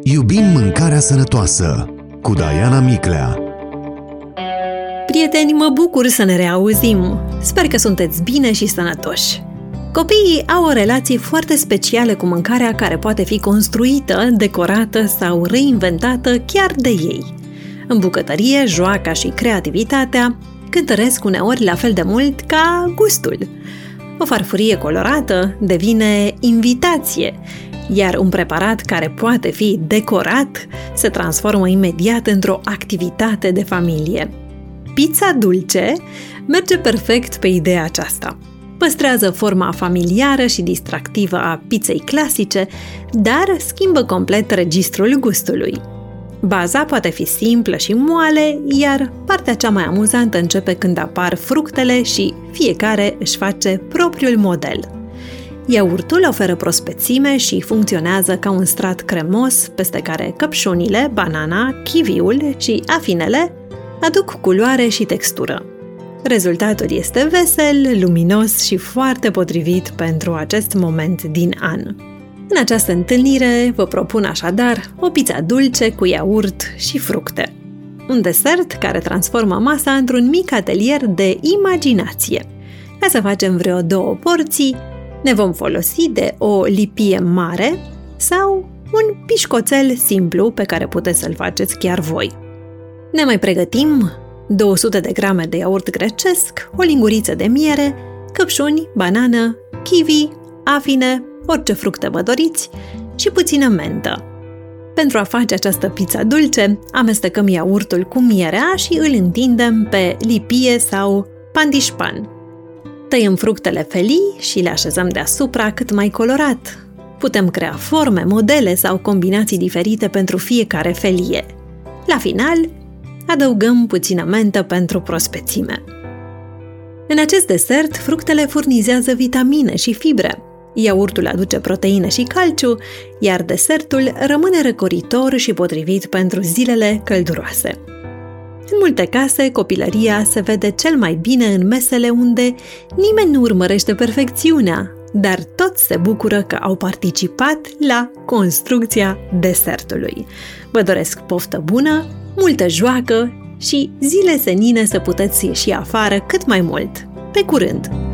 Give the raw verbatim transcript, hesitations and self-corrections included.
Iubim mâncarea sănătoasă cu Diana Miclea. Prieteni, mă bucur să ne reauzim. Sper că sunteți bine și sănătoși. Copiii au o relație foarte specială cu mâncarea care poate fi construită, decorată sau reinventată chiar de ei. În bucătărie, joaca și creativitatea cântăresc uneori la fel de mult ca gustul. O farfurie colorată devine invitație, iar un preparat care poate fi decorat se transformă imediat într-o activitate de familie. Pizza dulce merge perfect pe ideea aceasta. Păstrează forma familiară și distractivă a pizzei clasice, dar schimbă complet registrul gustului. Baza poate fi simplă și moale, iar partea cea mai amuzantă începe când apar fructele și fiecare își face propriul model. Iaurtul oferă prospețime și funcționează ca un strat cremos peste care căpșunile, banana, kiwiul și afinele aduc culoare și textură. Rezultatul este vesel, luminos și foarte potrivit pentru acest moment din an. În această întâlnire vă propun așadar o pizza dulce cu iaurt și fructe. Un desert care transformă masa într-un mic atelier de imaginație. Ca să facem vreo două porții, ne vom folosi de o lipie mare sau un pișcoțel simplu pe care puteți să-l faceți chiar voi. Ne mai pregătim două sute de grame de iaurt grecesc, o linguriță de miere, căpșuni, banană, kiwi, afine, orice fructe vă doriți și puțină mentă. Pentru a face această pizza dulce, amestecăm iaurtul cu mierea și îl întindem pe lipie sau pandișpan. Tăiem fructele felii și le așezăm deasupra cât mai colorat. Putem crea forme, modele sau combinații diferite pentru fiecare felie. La final, adăugăm puțină mentă pentru prospețime. În acest desert, fructele furnizează vitamine și fibre. Iaurtul aduce proteine și calciu, iar desertul rămâne răcoritor și potrivit pentru zilele călduroase. În multe case, copilăria se vede cel mai bine în mesele unde nimeni nu urmărește perfecțiunea, dar toți se bucură că au participat la construcția desertului. Vă doresc poftă bună, multă joacă și zile senine să puteți ieși afară cât mai mult. Pe curând!